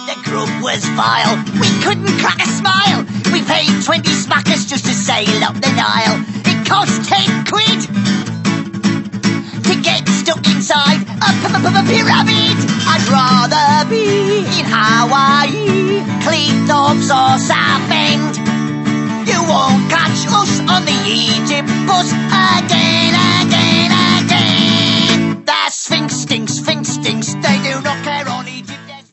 The grub was vile, we couldn't crack a smile. We paid 20 smackers just to sail up the Nile. It cost 10 quid to get stuck inside a pyramid. I'd rather be in Hawaii, Cleethorpes or Southend. You won't catch us on the Egypt bus again.